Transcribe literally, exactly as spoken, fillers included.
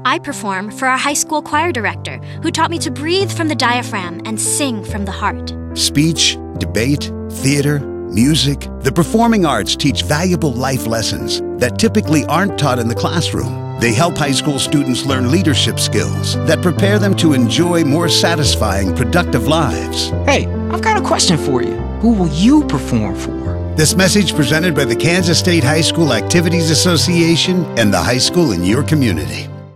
I perform for our high school choir director, who taught me to breathe from the diaphragm and sing from the heart. Speech, debate, theater, music. The performing arts teach valuable life lessons that typically aren't taught in the classroom. They help high school students learn leadership skills that prepare them to enjoy more satisfying, productive lives. Hey, I've got a question for you. Who will you perform for? This message presented by the Kansas State High School Activities Association and the high school in your community.